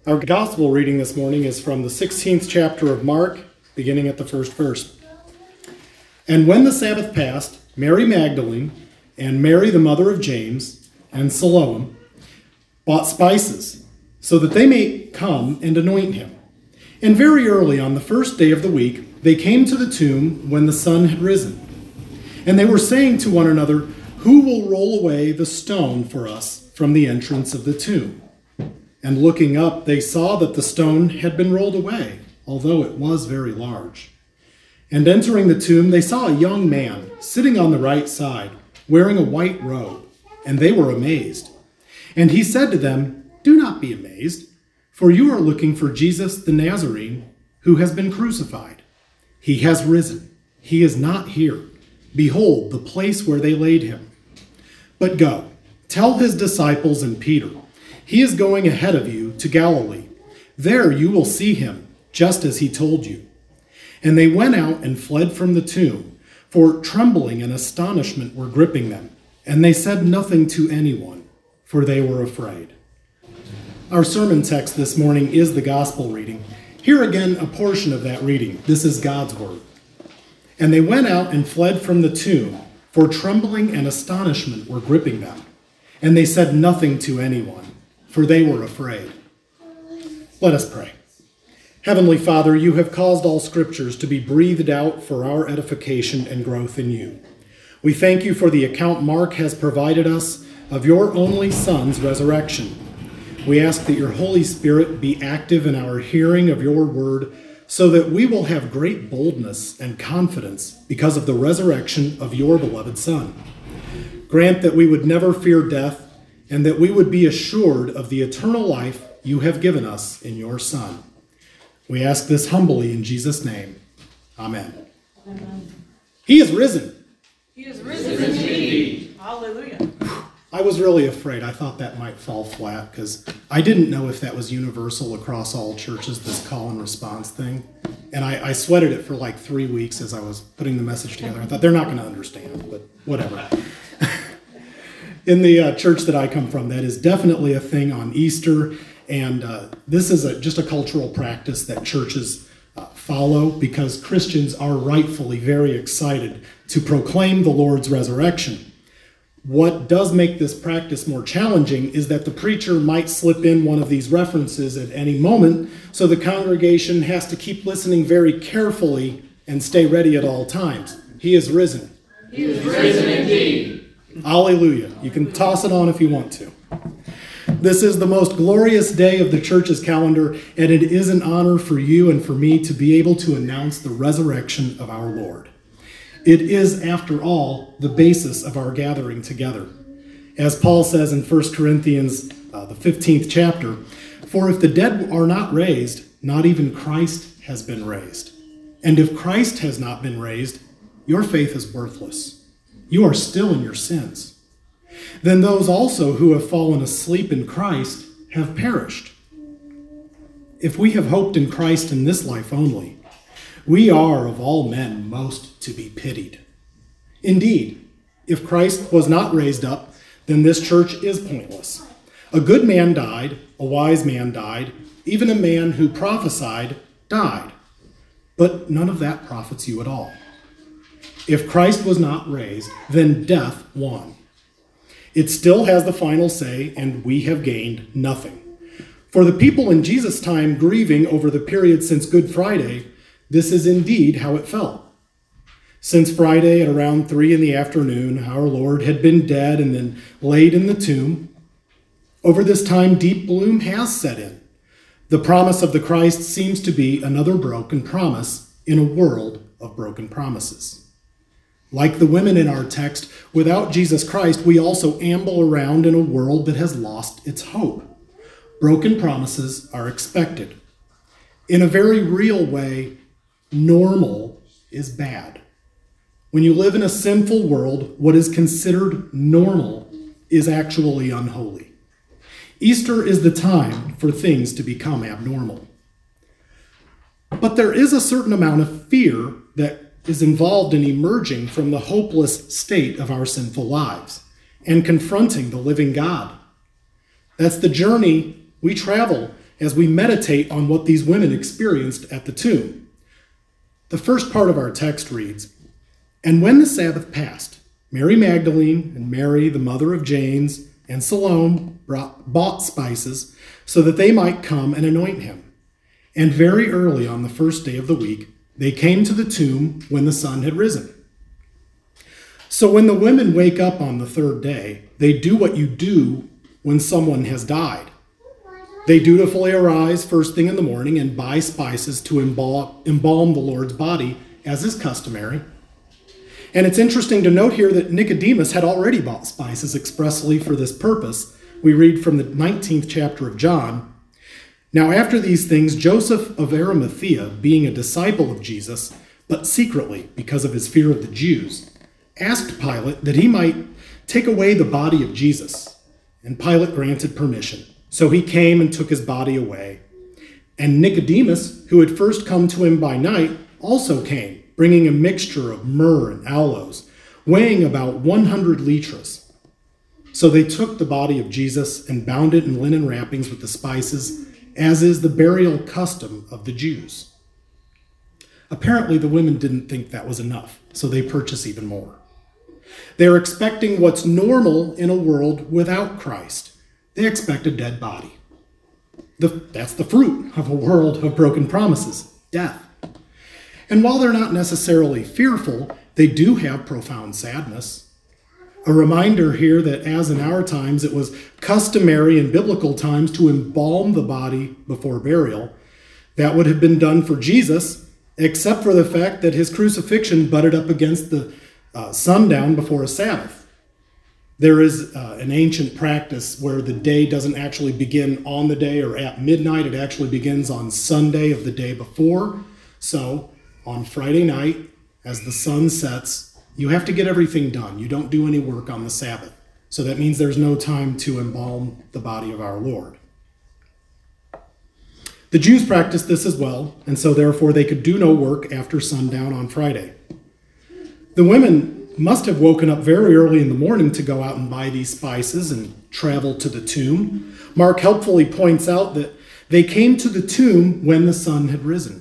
Our gospel reading this morning is from the 16th chapter of Mark, beginning at the first verse. And when the Sabbath passed, Mary Magdalene and Mary the mother of James and Salome bought spices, so that they may come and anoint him. And very early on the first day of the week, they came to the tomb when the sun had risen. And they were saying to one another, "Who will roll away the stone for us from the entrance of the tomb?" And looking up, they saw that the stone had been rolled away, although it was very large. And entering the tomb, they saw a young man sitting on the right side, wearing a white robe, and they were amazed. And he said to them, "Do not be amazed, for you are looking for Jesus the Nazarene, who has been crucified. He has risen. He is not here. Behold, the place where they laid him. But go, tell his disciples and Peter, he is going ahead of you to Galilee. There you will see him, just as he told you." And they went out and fled from the tomb, for trembling and astonishment were gripping them. And they said nothing to anyone, for they were afraid. Our sermon text this morning is the gospel reading. Here again, a portion of that reading. This is God's word. And they went out and fled from the tomb, for trembling and astonishment were gripping them. And they said nothing to anyone, for they were afraid. Let us pray. Heavenly Father, you have caused all scriptures to be breathed out for our edification and growth in you. We thank you for the account Mark has provided us of your only Son's resurrection. We ask that your Holy Spirit be active in our hearing of your word, so that we will have great boldness and confidence because of the resurrection of your beloved Son. Grant that we would never fear death, and that we would be assured of the eternal life you have given us in your Son. We ask this humbly in Jesus' name. Amen. Amen. He is risen. He is risen indeed. Hallelujah. I was really afraid. I thought that might fall flat because I didn't know if that was universal across all churches, this call and response thing. And I sweated it for like 3 weeks as I was putting the message together. I thought they're not going to understand, but whatever. In the church that I come from, that is definitely a thing on Easter. And this is just a cultural practice that churches follow because Christians are rightfully very excited to proclaim the Lord's resurrection. What does make this practice more challenging is that the preacher might slip in one of these references at any moment, so the congregation has to keep listening very carefully and stay ready at all times. He is risen. He is risen indeed. Hallelujah. You can toss it on if you want to. This is the most glorious day of the church's calendar, and it is an honor for you and for me to be able to announce the resurrection of our Lord. It is, after all, the basis of our gathering together. As Paul says in 1 Corinthians, the 15th chapter, "For if the dead are not raised, not even Christ has been raised. And if Christ has not been raised, your faith is worthless. You are still in your sins. Then those also who have fallen asleep in Christ have perished. If we have hoped in Christ in this life only, we are of all men most to be pitied. Indeed, if Christ was not raised up, then this church is pointless. A good man died, a wise man died, even a man who prophesied died. But none of that profits you at all. If Christ was not raised, then death won. It still has the final say, and we have gained nothing. For the people in Jesus' time grieving over the period since Good Friday, this is indeed how it felt. Since Friday at around 3 p.m, our Lord had been dead and then laid in the tomb. Over this time, deep gloom has set in. The promise of the Christ seems to be another broken promise in a world of broken promises. Like the women in our text, without Jesus Christ, we also amble around in a world that has lost its hope. Broken promises are expected. In a very real way, normal is bad. When you live in a sinful world, what is considered normal is actually unholy. Easter is the time for things to become abnormal. But there is a certain amount of fear that is involved in emerging from the hopeless state of our sinful lives and confronting the living God. That's the journey we travel as we meditate on what these women experienced at the tomb. The first part of our text reads, "And when the Sabbath passed, Mary Magdalene and Mary, the mother of James, and Salome bought spices so that they might come and anoint him. And very early on the first day of the week, they came to the tomb when the sun had risen." So when the women wake up on the third day, they do what you do when someone has died. They dutifully arise first thing in the morning and buy spices to embalm the Lord's body, as is customary. And it's interesting to note here that Nicodemus had already bought spices expressly for this purpose. We read from the 19th chapter of John. "Now after these things, Joseph of Arimathea, being a disciple of Jesus, but secretly because of his fear of the Jews, asked Pilate that he might take away the body of Jesus. And Pilate granted permission. So he came and took his body away. And Nicodemus, who had first come to him by night, also came, bringing a mixture of myrrh and aloes, weighing about 100 litras. So they took the body of Jesus and bound it in linen wrappings with the spices, as is the burial custom of the Jews." Apparently, the women didn't think that was enough, so they purchase even more. They're expecting what's normal in a world without Christ. They expect a dead body. That's the fruit of a world of broken promises, death. And while they're not necessarily fearful, they do have profound sadness. A reminder here that as in our times, it was customary in biblical times to embalm the body before burial. That would have been done for Jesus, except for the fact that his crucifixion butted up against the sundown before a Sabbath. There is an ancient practice where the day doesn't actually begin on the day or at midnight. It actually begins on Sunday of the day before. So on Friday night, as the sun sets, you have to get everything done. You don't do any work on the Sabbath. So that means there's no time to embalm the body of our Lord. The Jews practiced this as well, and so therefore they could do no work after sundown on Friday. The women must have woken up very early in the morning to go out and buy these spices and travel to the tomb. Mark helpfully points out that they came to the tomb when the sun had risen.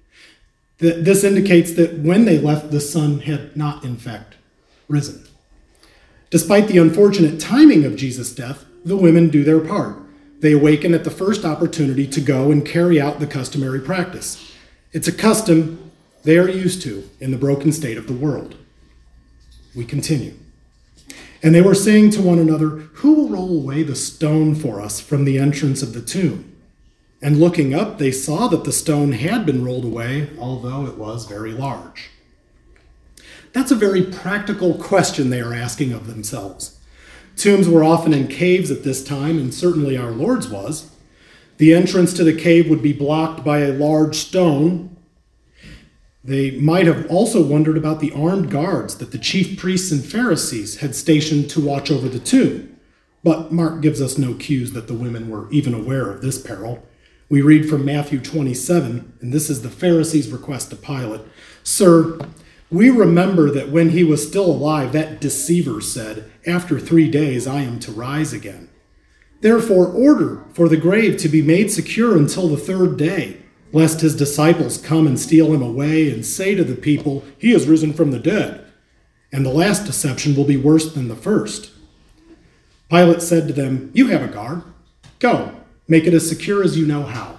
This indicates that when they left, the sun had not, in fact, risen. Despite the unfortunate timing of Jesus' death, the women do their part. They awaken at the first opportunity to go and carry out the customary practice. It's a custom they are used to in the broken state of the world. We continue. "And they were saying to one another, 'Who will roll away the stone for us from the entrance of the tomb?' And looking up, they saw that the stone had been rolled away, although it was very large." That's a very practical question they are asking of themselves. Tombs were often in caves at this time, and certainly our Lord's was. The entrance to the cave would be blocked by a large stone. They might have also wondered about the armed guards that the chief priests and Pharisees had stationed to watch over the tomb. But Mark gives us no cues that the women were even aware of this peril. We read from Matthew 27, and this is the Pharisees' request to Pilate. "Sir, we remember that when he was still alive, that deceiver said, 'After 3 days I am to rise again.' Therefore order for the grave to be made secure until the third day, lest his disciples come and steal him away and say to the people, 'He has risen from the dead.' And the last deception will be worse than the first." Pilate said to them, "You have a guard. Go, make it as secure as you know how."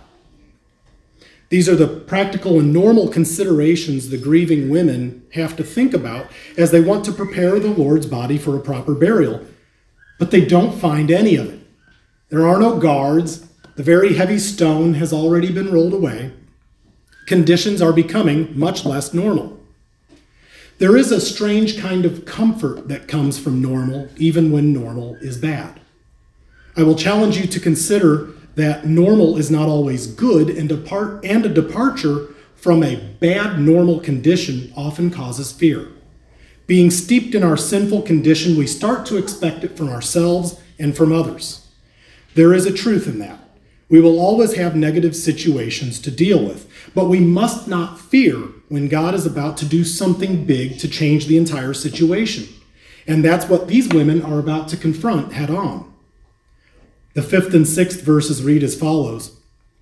These are the practical and normal considerations the grieving women have to think about as they want to prepare the Lord's body for a proper burial. But they don't find any of it. There are no guards. The very heavy stone has already been rolled away. Conditions are becoming much less normal. There is a strange kind of comfort that comes from normal, even when normal is bad. I will challenge you to consider that normal is not always good, and a departure from a bad normal condition often causes fear. Being steeped in our sinful condition, we start to expect it from ourselves and from others. There is a truth in that. We will always have negative situations to deal with, but we must not fear when God is about to do something big to change the entire situation. And that's what these women are about to confront head on. The 5th and 6th verses read as follows.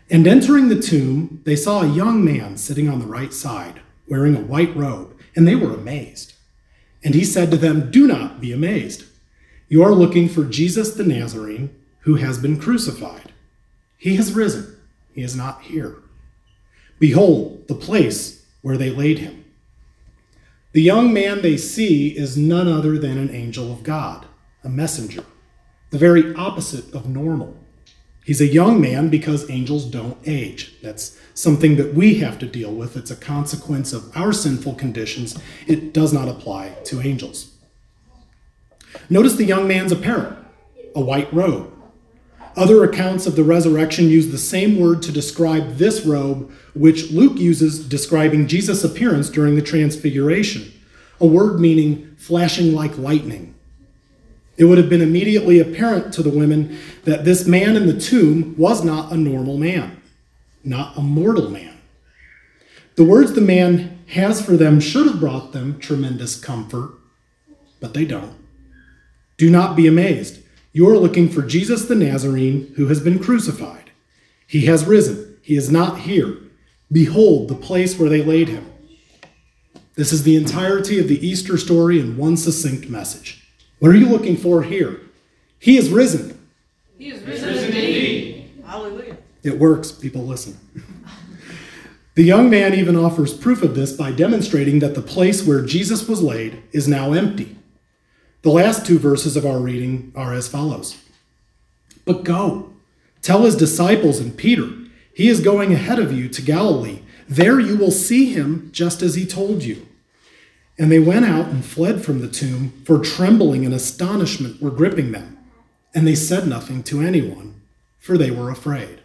And entering the tomb, they saw a young man sitting on the right side, wearing a white robe, and they were amazed. And he said to them, "Do not be amazed. You are looking for Jesus the Nazarene, who has been crucified. He has risen. He is not here. Behold, the place where they laid him." The young man they see is none other than an angel of God, a messenger, the very opposite of normal. He's a young man because angels don't age. That's something that we have to deal with. It's a consequence of our sinful conditions. It does not apply to angels. Notice the young man's apparel, a white robe. Other accounts of the resurrection use the same word to describe this robe, which Luke uses describing Jesus' appearance during the transfiguration, a word meaning flashing like lightning. It would have been immediately apparent to the women that this man in the tomb was not a normal man, not a mortal man. The words the man has for them should have brought them tremendous comfort, but they don't. Do not be amazed. You are looking for Jesus the Nazarene who has been crucified. He has risen. He is not here. Behold the place where they laid him. This is the entirety of the Easter story in one succinct message. What are you looking for here? He is risen. He is risen indeed. Hallelujah. It works. People listen. The young man even offers proof of this by demonstrating that the place where Jesus was laid is now empty. The last two verses of our reading are as follows. But go, tell his disciples and Peter, he is going ahead of you to Galilee. There you will see him just as he told you. And they went out and fled from the tomb, for trembling and astonishment were gripping them. And they said nothing to anyone, for they were afraid.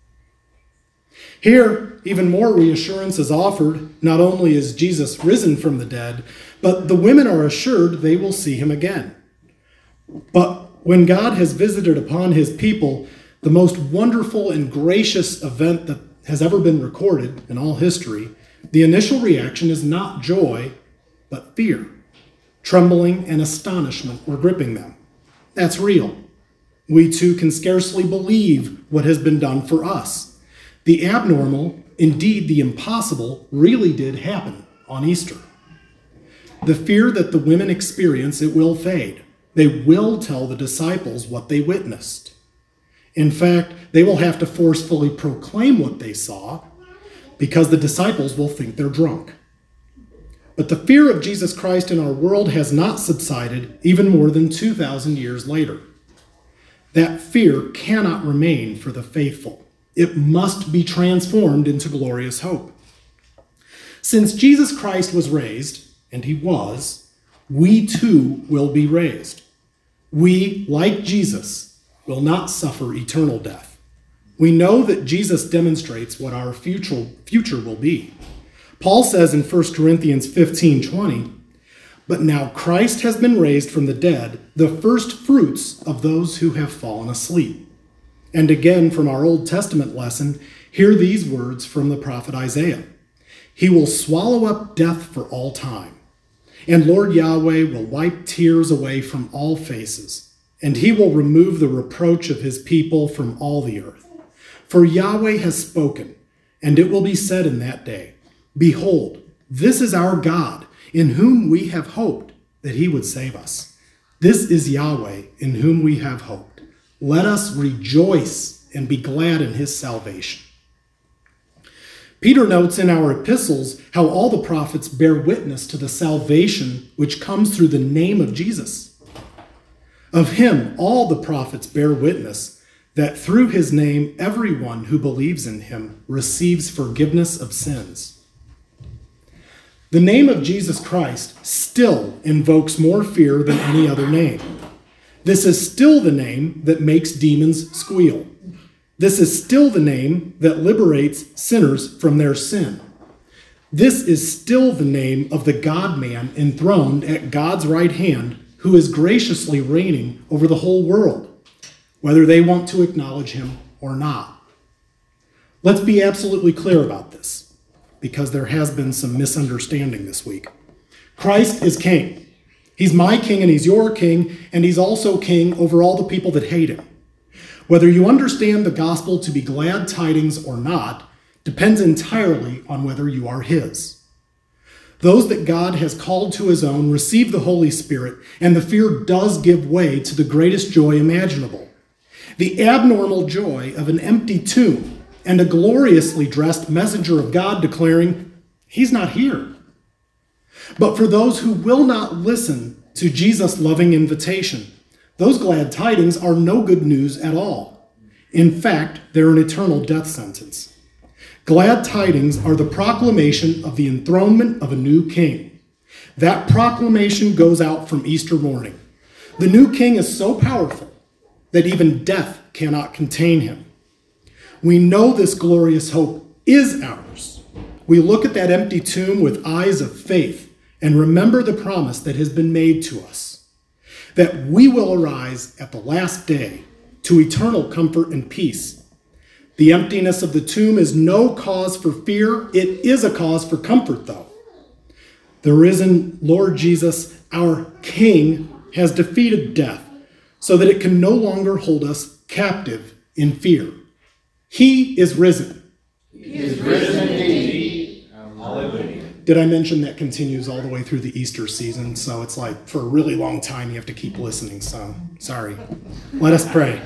Here, even more reassurance is offered. Not only is Jesus risen from the dead, but the women are assured they will see him again. But when God has visited upon his people the most wonderful and gracious event that has ever been recorded in all history, the initial reaction is not joy, but fear. Trembling and astonishment were gripping them. That's real. We too can scarcely believe what has been done for us. The abnormal, indeed the impossible, really did happen on Easter. The fear that the women experience, it will fade. They will tell the disciples what they witnessed. In fact, they will have to forcefully proclaim what they saw because the disciples will think they're drunk. But the fear of Jesus Christ in our world has not subsided even more than 2,000 years later. That fear cannot remain for the faithful. It must be transformed into glorious hope. Since Jesus Christ was raised, and he was, we too will be raised. We, like Jesus, will not suffer eternal death. We know that Jesus demonstrates what our future will be. Paul says in 1 Corinthians 15:20, "But now Christ has been raised from the dead, the first fruits of those who have fallen asleep." And again from our Old Testament lesson, hear these words from the prophet Isaiah. "He will swallow up death for all time. And Lord Yahweh will wipe tears away from all faces, and he will remove the reproach of his people from all the earth. For Yahweh has spoken, and it will be said in that day, Behold, this is our God, in whom we have hoped that he would save us. This is Yahweh, in whom we have hoped. Let us rejoice and be glad in his salvation." Peter notes in our epistles how all the prophets bear witness to the salvation which comes through the name of Jesus. Of him, all the prophets bear witness that through his name, everyone who believes in him receives forgiveness of sins. The name of Jesus Christ still invokes more fear than any other name. This is still the name that makes demons squeal. This is still the name that liberates sinners from their sin. This is still the name of the God-man enthroned at God's right hand, who is graciously reigning over the whole world, whether they want to acknowledge him or not. Let's be absolutely clear about this, because there has been some misunderstanding this week. Christ is king. He's my king and he's your king, and he's also king over all the people that hate him. Whether you understand the gospel to be glad tidings or not depends entirely on whether you are his. Those that God has called to his own receive the Holy Spirit, and the fear does give way to the greatest joy imaginable. The abnormal joy of an empty tomb and a gloriously dressed messenger of God declaring, he's not here. But for those who will not listen to Jesus' loving invitation, those glad tidings are no good news at all. In fact, they're an eternal death sentence. Glad tidings are the proclamation of the enthronement of a new king. That proclamation goes out from Easter morning. The new king is so powerful that even death cannot contain him. We know this glorious hope is ours. We look at that empty tomb with eyes of faith and remember the promise that has been made to us, that we will arise at the last day to eternal comfort and peace. The emptiness of the tomb is no cause for fear. It is a cause for comfort, though. The risen Lord Jesus, our King, has defeated death so that it can no longer hold us captive in fear. He is risen. He is risen indeed. Hallelujah. Did I mention that continues all the way through the Easter season? So it's like for a really long time you have to keep listening. So sorry. Let us pray.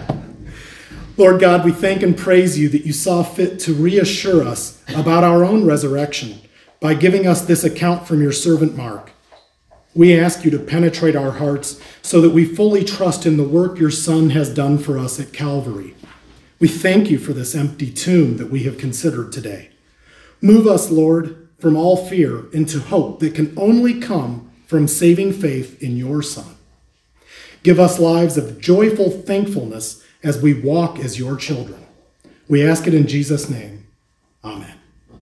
Lord God, we thank and praise you that you saw fit to reassure us about our own resurrection by giving us this account from your servant Mark. We ask you to penetrate our hearts so that we fully trust in the work your Son has done for us at Calvary. We thank you for this empty tomb that we have considered today. Move us, Lord, from all fear into hope that can only come from saving faith in your Son. Give us lives of joyful thankfulness as we walk as your children. We ask it in Jesus' name. Amen.